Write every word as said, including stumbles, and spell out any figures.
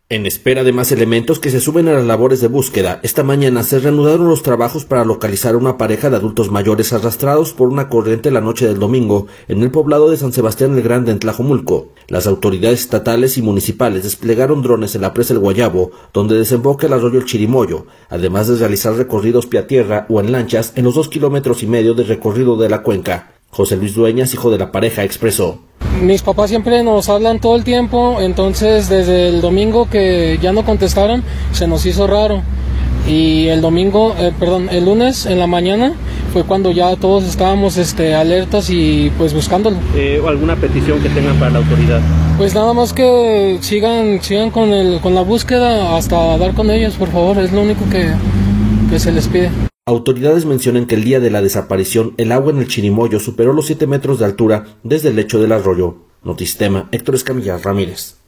En espera de más elementos que se suben a las labores de búsqueda, esta mañana se reanudaron los trabajos para localizar a una pareja de adultos mayores arrastrados por una corriente la noche del domingo en el poblado de San Sebastián el Grande, en Tlajomulco. Las autoridades estatales y municipales desplegaron drones en la presa El Guayabo, donde desemboca el arroyo El Chirimoyo, además de realizar recorridos pie a tierra o en lanchas en los dos kilómetros y medio de recorrido de la cuenca. José Luis Dueñas, hijo de la pareja, expresó: mis papás siempre nos hablan todo el tiempo, entonces desde el domingo que ya no contestaron, se nos hizo raro. Y el domingo, eh, perdón, el lunes en la mañana fue cuando ya todos estábamos este, alertas y pues buscándolo. Eh, ¿O alguna petición que tengan para la autoridad? Pues nada más que sigan, sigan con, el, con la búsqueda hasta dar con ellos, por favor, es lo único que, que se les pide. Autoridades mencionan que el día de la desaparición, el agua en el Chirimoyo superó los siete metros de altura desde el lecho del arroyo. Notistema, Héctor Escamilla Ramírez.